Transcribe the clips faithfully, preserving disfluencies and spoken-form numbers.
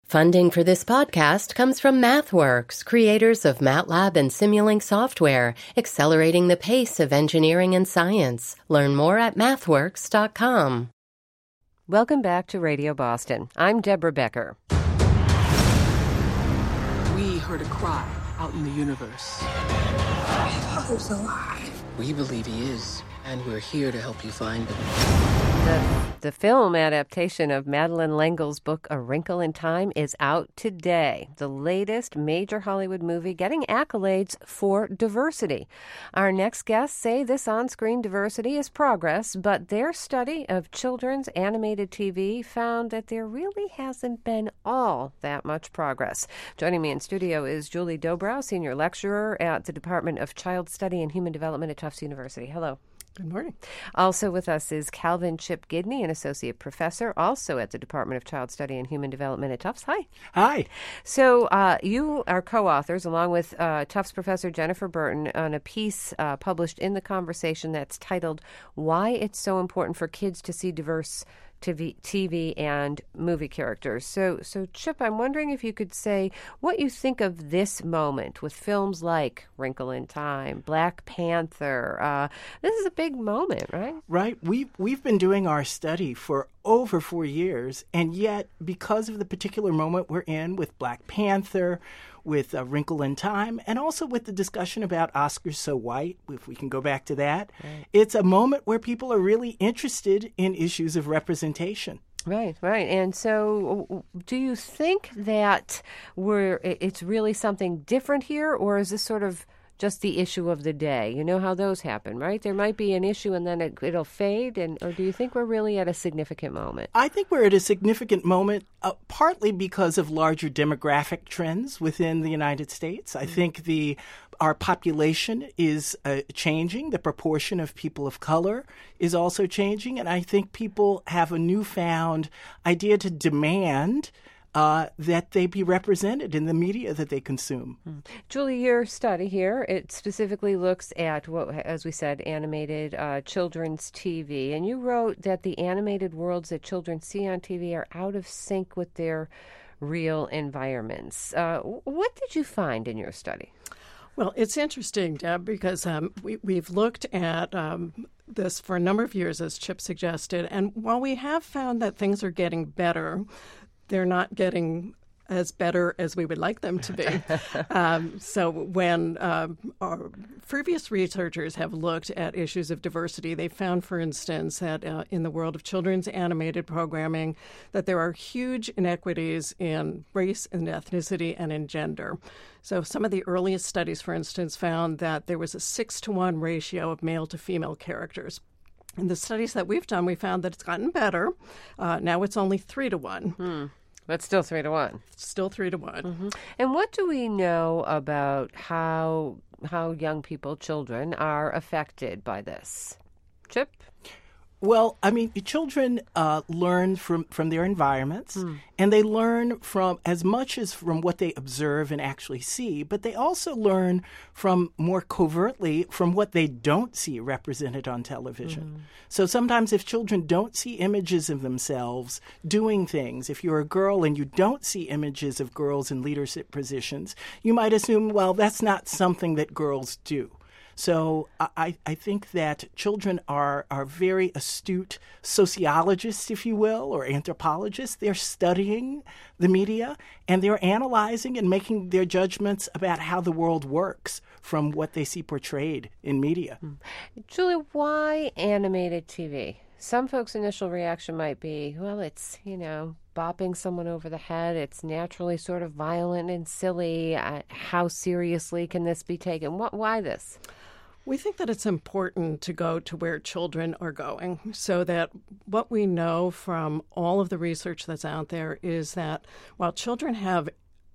Funding for this podcast comes from MathWorks, creators of MATLAB and Simulink software, accelerating the pace of engineering and science. Learn more at mathworks dot com. Welcome back to Radio Boston. I'm Deborah Becker. We heard a cry out in the universe. My father's alive. We believe he is, and we're here to help you find him. The, the film adaptation of Madeleine L'Engle's book A Wrinkle in Time is out today. The latest major Hollywood movie getting accolades for diversity. Our next guests say this on-screen diversity is progress, but their study of children's animated T V found that there really hasn't been all that much progress. Joining me in studio is Julie Dobrow, senior lecturer at the Department of Child Study and Human Development at Tufts University. Hello. Good morning. Also with us is Calvin Chip Gidney, an associate professor, also at the Department of Child Study and Human Development at Tufts. Hi. Hi. So uh, you are co-authors, along with uh, Tufts professor Jennifer Burton, on a piece uh, published in The Conversation that's titled Why It's So Important for Kids to See Diverse T V, T V and movie characters. So, so Chip, I'm wondering if you could say what you think of this moment with films like Wrinkle in Time, Black Panther. Uh, this is a big moment, right? Right. We've, we've been doing our study for over four years, and yet because of the particular moment we're in with Black Panther, with A Wrinkle in Time, and also with the discussion about Oscars So White, if we can go back to that, right. It's a moment where people are really interested in issues of representation. Right, right. And so do you think that we're it's really something different here, or is this sort of just the issue of the day? You know how those happen, right? There might be an issue and then it, it'll fade. And or do you think we're really at a significant moment? I think we're at a significant moment, uh, partly because of larger demographic trends within the United States. I mm-hmm. think the our population is uh, changing. The proportion of people of color is also changing. And I think people have a newfound idea to demand Uh, that they be represented in the media that they consume. Hmm. Julie, your study here, it specifically looks at, what, as we said, animated uh, children's T V. And you wrote that the animated worlds that children see on T V are out of sync with their real environments. Uh, what did you find in your study? Well, it's interesting, Deb, because um, we, we've looked at um, this for a number of years, as Chip suggested. And while we have found that things are getting better, they're not getting as better as we would like them to be. um, so when uh, our previous researchers have looked at issues of diversity, they found, for instance, that uh, in the world of children's animated programming, that there are huge inequities in race and ethnicity and in gender. So some of the earliest studies, for instance, found that there was a six to one ratio of male to female characters. In the studies that we've done, we found that it's gotten better. Uh, now it's only three to one. Hmm. But still three to one. Still three to one. Mm-hmm. And what do we know about how how young people, children, are affected by this? Chip? Well, I mean, children uh, learn from, from their environments, mm. and they learn from as much as from what they observe and actually see, but they also learn from more covertly from what they don't see represented on television. Mm. So sometimes if children don't see images of themselves doing things, if you're a girl and you don't see images of girls in leadership positions, you might assume, well, that's not something that girls do. So I, I think that children are, are very astute sociologists, if you will, or anthropologists. They're studying the media, and they're analyzing and making their judgments about how the world works from what they see portrayed in media. Julie, why animated T V? Some folks' initial reaction might be, well, it's, you know, bopping someone over the head. It's naturally sort of violent and silly. Uh, how seriously can this be taken? What, why this? We think that it's important to go to where children are going, so that what we know from all of the research that's out there is that while children have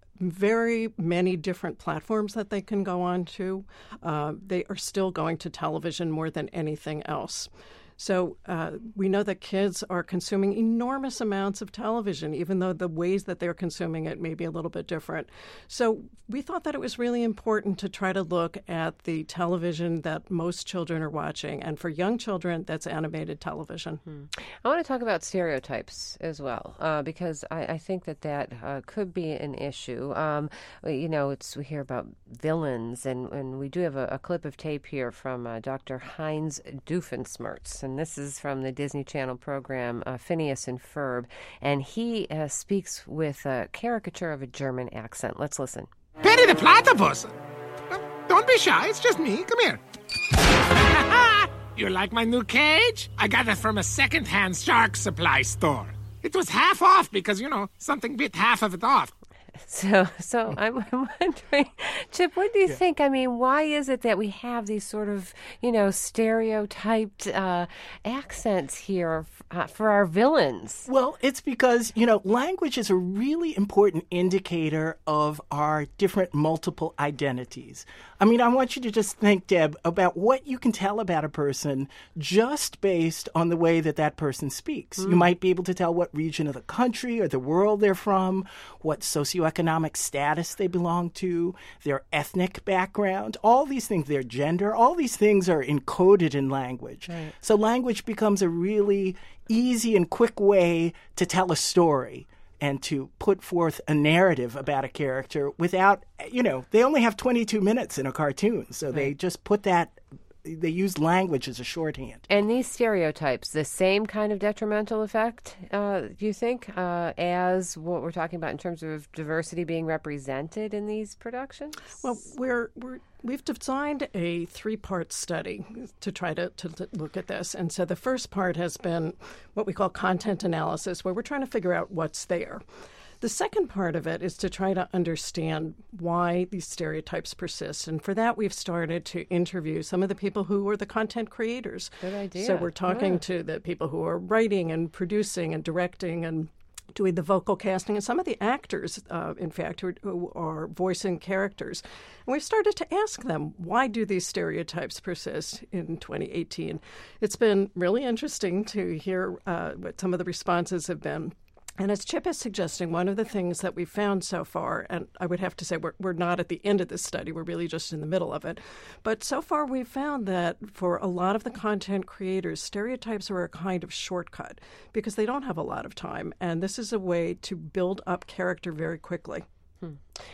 very many different platforms that they can go on to, uh, they are still going to television more than anything else. So uh, we know that kids are consuming enormous amounts of television, even though the ways that they're consuming it may be a little bit different. So we thought that it was really important to try to look at the television that most children are watching. And for young children, that's animated television. Hmm. I want to talk about stereotypes as well, uh, because I, I think that that uh, could be an issue. Um, you know, it's we hear about villains, and, and we do have a, a clip of tape here from uh, Doctor Heinz Doofenshmirtz. And this is from the Disney Channel program uh, Phineas and Ferb, and he uh, speaks with a caricature of a German accent. Let's listen. Perry the platypus! Don't be shy, it's just me. Come here. You like my new cage? I got it from a second-hand shark supply store. It was half off because, you know, something bit half of it off. So, so I'm, I'm wondering, Chip, what do you yeah. think? I mean, why is it that we have these sort of, you know, stereotyped uh, accents here uh, for our villains? Well, it's because, you know, language is a really important indicator of our different multiple identities. I mean, I want you to just think, Deb, about what you can tell about a person just based on the way that that person speaks. Mm. You might be able to tell what region of the country or the world they're from, what socioeconomic status they belong to, their ethnic background, all these things, their gender, all these things are encoded in language. Right. So language becomes a really easy and quick way to tell a story and to put forth a narrative about a character without, you know, they only have twenty-two minutes in a cartoon. So right. they just put that, they use language as a shorthand. And these stereotypes, the same kind of detrimental effect, uh, do you think, uh, as what we're talking about in terms of diversity being represented in these productions? Well, we're, we're we've designed a three-part study to try to, to, to look at this. And so the first part has been what we call content analysis, where we're trying to figure out what's there. The second part of it is to try to understand why these stereotypes persist. And for that, we've started to interview some of the people who are the content creators. Good idea. So we're talking yeah. to the people who are writing and producing and directing and doing the vocal casting, and some of the actors, uh, in fact, who are, who are voicing characters. And we've started to ask them, why do these stereotypes persist in twenty eighteen? It's been really interesting to hear uh, what some of the responses have been. And as Chip is suggesting, one of the things that we've found so far, and I would have to say we're, we're not at the end of this study, we're really just in the middle of it, but so far we've found that for a lot of the content creators, stereotypes are a kind of shortcut because they don't have a lot of time, and this is a way to build up character very quickly. Hmm.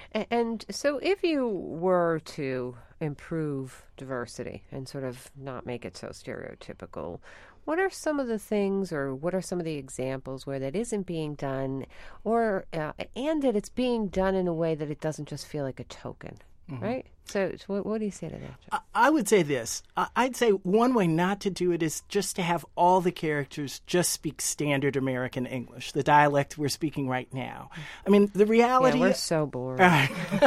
And so if you were to improve diversity and sort of not make it so stereotypical, what are some of the things, or what are some of the examples where that isn't being done, or uh, and that it's being done in a way that it doesn't just feel like a token, mm-hmm. right? So, so what, what do you say to that, John? I would say this. I'd say one way not to do it is just to have all the characters just speak standard American English, the dialect we're speaking right now. I mean, the reality... Yeah, we're so bored. Uh,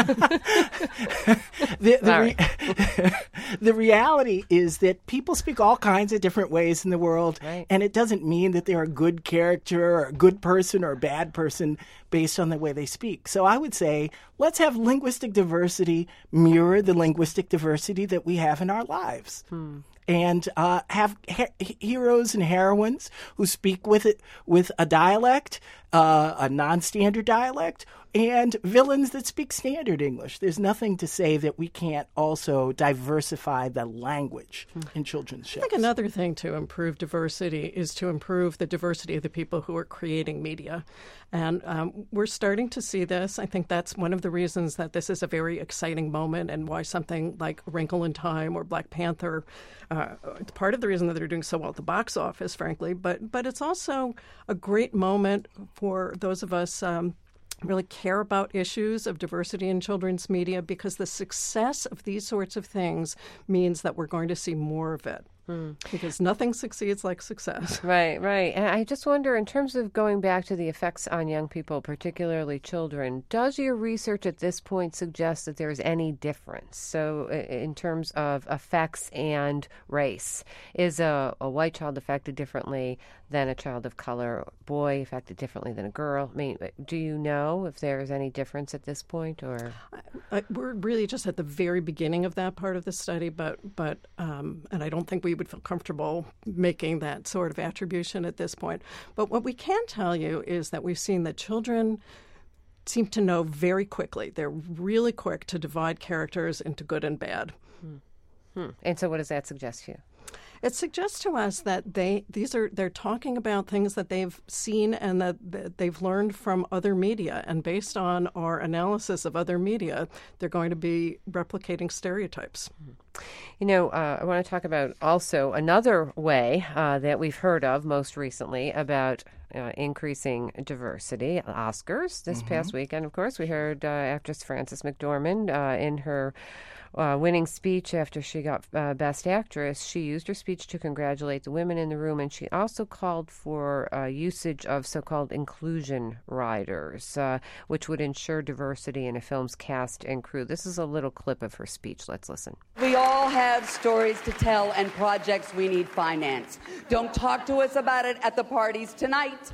the, the, re- the reality is that people speak all kinds of different ways in the world, right. and it doesn't mean that they're a good character or a good person or a bad person based on the way they speak. So I would say, let's have linguistic diversity mirror the linguistic diversity that we have in our lives. Hmm. And uh, have he- heroes and heroines who speak with it with a dialect, uh, a non-standard dialect, and villains that speak standard English. There's nothing to say that we can't also diversify the language in children's shows. I think another thing to improve diversity is to improve the diversity of the people who are creating media. And um, we're starting to see this. I think that's one of the reasons that this is a very exciting moment, and why something like Wrinkle in Time or Black Panther, uh, it's part of the reason that they're doing so well at the box office, frankly. But, but it's also a great moment for those of us um, really care about issues of diversity in children's media, because the success of these sorts of things means that we're going to see more of it. Mm. Because nothing succeeds like success. Right, right. And I just wonder, in terms of going back to the effects on young people, particularly children, does your research at this point suggest that there's any difference? So in terms of effects and race, is a, a white child affected differently than a child of color. Boy affected differently than a girl. I mean, do you know if there is any difference at this point, or? I, we're really just at the very beginning of that part of the study, but but um, and I don't think we would feel comfortable making that sort of attribution at this point. But what we can tell you is that we've seen that children seem to know very quickly. They're really quick to divide characters into good and bad. Hmm. Hmm. And so what does that suggest to you? It suggests to us that they these are they're talking about things that they've seen and that, that they've learned from other media, and based on our analysis of other media, they're going to be replicating stereotypes. You know, uh, I want to talk about also another way uh, that we've heard of most recently about uh, increasing diversity. Oscars this mm-hmm. past weekend, of course, we heard uh, actress Frances McDormand uh, in her Uh, winning speech after she got uh, Best Actress. She used her speech to congratulate the women in the room, and she also called for uh, usage of so-called inclusion riders, uh, which would ensure diversity in a film's cast and crew. This is a little clip of her speech. Let's listen. We all have stories to tell and projects we need finance. Don't talk to us about it at the parties tonight.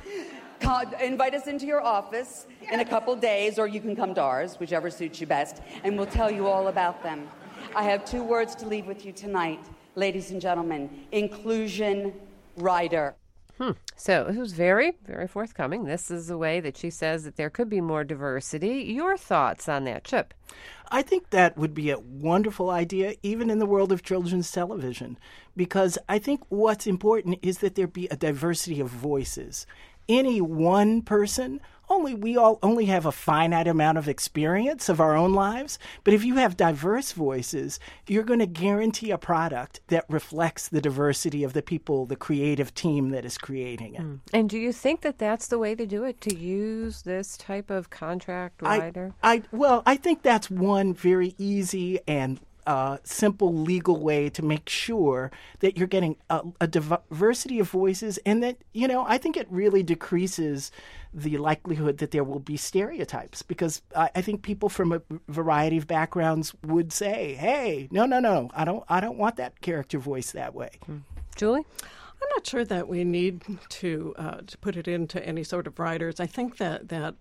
Invite us into your office in a couple days, or you can come to ours, whichever suits you best, and we'll tell you all about them. I have two words to leave with you tonight, ladies and gentlemen. Inclusion rider. Hmm. So it was very, very forthcoming. This is the way that she says that there could be more diversity. Your thoughts on that, Chip? I think that would be a wonderful idea, even in the world of children's television, because I think what's important is that there be a diversity of voices. Any one person, only we all only have a finite amount of experience of our own lives. But if you have diverse voices, you're going to guarantee a product that reflects the diversity of the people, the creative team that is creating it. Mm. And do you think that that's the way to do it, to use this type of contract rider? I, I well, I think that's one very easy and Uh, simple legal way to make sure that you're getting a, a diversity of voices, and that, you know, I think it really decreases the likelihood that there will be stereotypes, because I, I think people from a variety of backgrounds would say, hey, no, no, no, I don't, I don't want that character voice that way. Mm. Julie? I'm not sure that we need to uh, to put it into any sort of riders. I think that that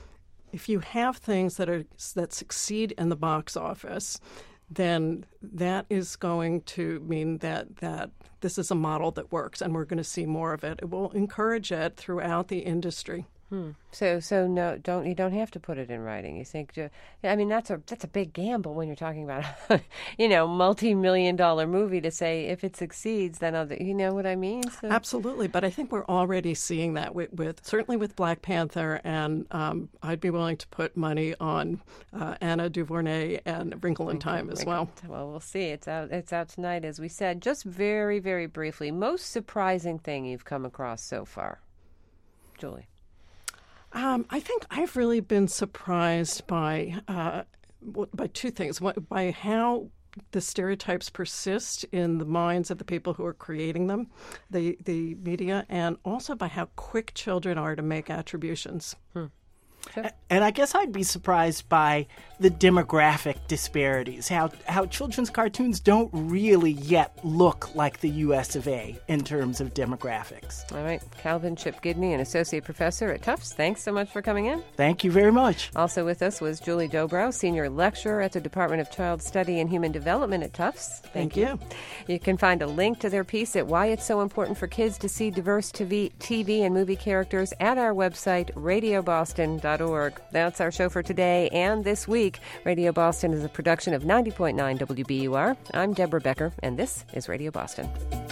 if you have things that are that succeed in the box office, then that is going to mean that, that this is a model that works, and we're going to see more of it. It will encourage it throughout the industry. Hmm. So, so no, don't you don't have to put it in writing. You think? I mean, that's a that's a big gamble when you're talking about, you know, multi-million dollar movie to say if it succeeds, then other. You know what I mean? So. Absolutely, but I think we're already seeing that with, with certainly with Black Panther, and um, I'd be willing to put money on uh, Anna DuVernay and Wrinkle in Time as well. Well, we'll see. It's out. It's out tonight, as we said. Just very, very briefly, most surprising thing you've come across so far, Julie. Um, I think I've really been surprised by uh, by two things. One, by how the stereotypes persist in the minds of the people who are creating them, the the media, and also by how quick children are to make attributions. Hmm. Sure. And I guess I'd be surprised by the demographic disparities, how how children's cartoons don't really yet look like the U S of A in terms of demographics. All right. Calvin Chip Gidney, an associate professor at Tufts. Thanks so much for coming in. Thank you very much. Also with us was Julie Dobrow, senior lecturer at the Department of Child Study and Human Development at Tufts. Thank, Thank you. you. You can find a link to their piece at Why It's So Important for Kids to See Diverse T V and Movie Characters at our website, radio boston dot org. That's our show for today and this week. Radio Boston is a production of ninety point nine W B U R. I'm Deborah Becker, and this is Radio Boston.